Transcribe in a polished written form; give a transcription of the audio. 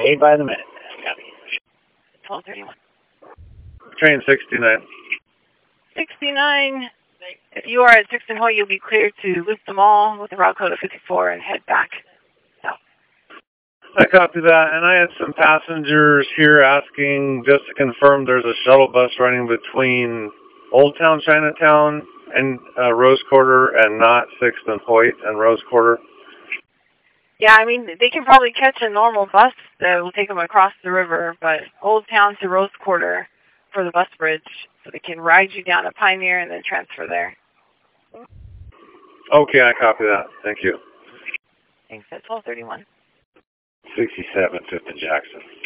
paid by the minute. 1231. Train 69. 69. If you are at 6 and Hoy, you'll be cleared to loop the mall with the route code of 54 and head back south. I copy that, and I had some passengers here asking, just to confirm, there's a shuttle bus running between Old Town Chinatown and Rose Quarter, and not 6th and Hoyt and Rose Quarter. Yeah, I mean, they can probably catch a normal bus that will take them across the river, but Old Town to Rose Quarter for the bus bridge, so they can ride you down to Pioneer and then transfer there. Okay, I copy that. Thank you. Thanks, at 1231. 67, 5th and Jackson.